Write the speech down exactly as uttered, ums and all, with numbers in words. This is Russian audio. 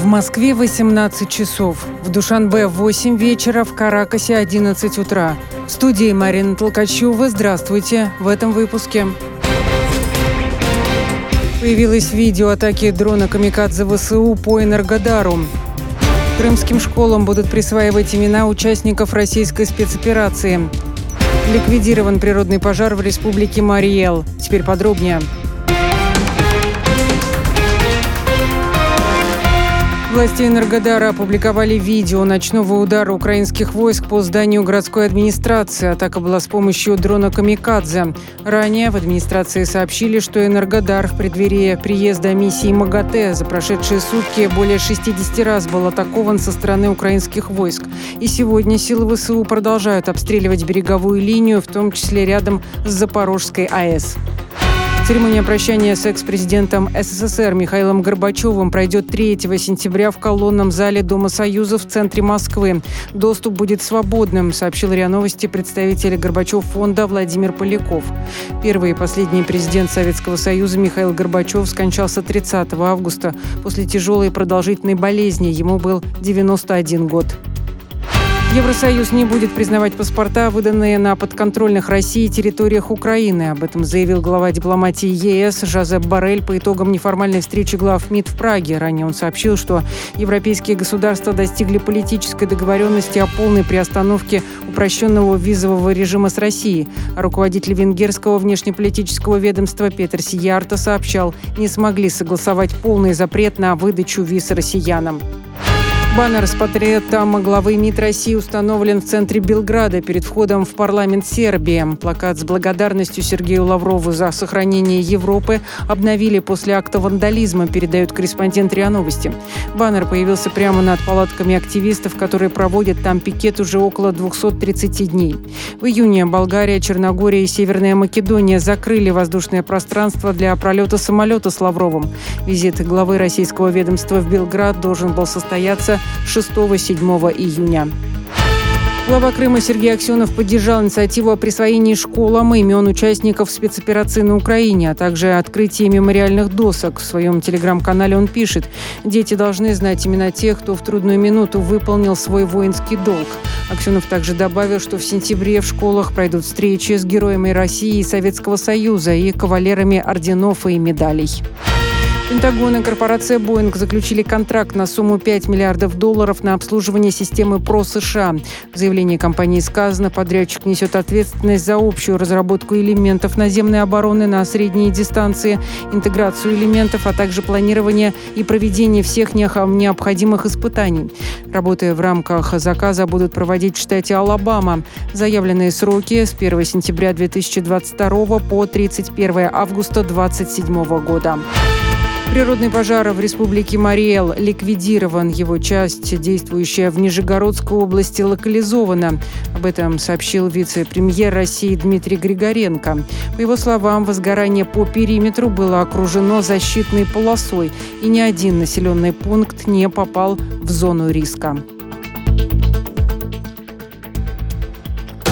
В Москве восемнадцать часов, в Душанбе восемь вечера, в Каракасе одиннадцать утра. В студии Марина Толкачева. Здравствуйте. В этом выпуске. Появилось видео атаки дрона «Камикадзе» ВСУ по Энергодару. Крымским школам будут присваивать имена участников российской спецоперации. Ликвидирован природный пожар в республике Марий-Эл. Теперь подробнее. Власти Энергодара опубликовали видео ночного удара украинских войск по зданию городской администрации. Атака была с помощью дрона «Камикадзе». Ранее в администрации сообщили, что Энергодар в преддверии приезда миссии МАГАТЭ за прошедшие сутки более шестидесяти раз был атакован со стороны украинских войск. И сегодня силы ВСУ продолжают обстреливать береговую линию, в том числе рядом с Запорожской АЭС. Церемония прощания с экс-президентом СССР Михаилом Горбачевым пройдет третьего сентября в колонном зале Дома Союза в центре Москвы. Доступ будет свободным, сообщил РИА Новости представитель Горбачев-фонда Владимир Поляков. Первый и последний президент Советского Союза Михаил Горбачев скончался тридцатого августа после тяжелой и продолжительной болезни. Ему был девяносто один год. Евросоюз не будет признавать паспорта, выданные на подконтрольных России территориях Украины. Об этом заявил глава дипломатии ЕС Жозеп Боррель по итогам неформальной встречи глав МИД в Праге. Ранее он сообщил, что европейские государства достигли политической договоренности о полной приостановке упрощенного визового режима с Россией. А руководитель венгерского внешнеполитического ведомства Петер Сиярто сообщал, не смогли согласовать полный запрет на выдачу виз россиянам. Баннер с портретом главы МИД России установлен в центре Белграда перед входом в парламент Сербии. Плакат с благодарностью Сергею Лаврову за сохранение Европы обновили после акта вандализма, передает корреспондент РИА Новости. Баннер появился прямо над палатками активистов, которые проводят там пикет уже около двухсот тридцати дней. В июне Болгария, Черногория и Северная Македония закрыли воздушное пространство для пролета самолета с Лавровым. Визит главы российского ведомства в Белград должен был состояться шестого-седьмого июня. Глава Крыма Сергей Аксенов поддержал инициативу о присвоении школам имен участников спецоперации на Украине, а также открытии мемориальных досок. В своем телеграм-канале он пишет: «Дети должны знать имена тех, кто в трудную минуту выполнил свой воинский долг». Аксенов также добавил, что в сентябре в школах пройдут встречи с героями России и Советского Союза и кавалерами орденов и медалей. Пентагон и корпорация «Боинг» заключили контракт на сумму пять миллиардов долларов на обслуживание системы ПРО США. В заявлении компании сказано, подрядчик несет ответственность за общую разработку элементов наземной обороны на средние дистанции, интеграцию элементов, а также планирование и проведение всех необходимых испытаний. Работы в рамках заказа будут проводить в штате Алабама. Заявленные сроки с первого сентября две тысячи двадцать второго по тридцать первого августа две тысячи двадцать седьмого года. Природный пожар в республике Марий-Эл ликвидирован. Его часть, действующая в Нижегородской области, локализована. Об этом сообщил вице-премьер России Дмитрий Григоренко. По его словам, возгорание по периметру было окружено защитной полосой, и ни один населенный пункт не попал в зону риска.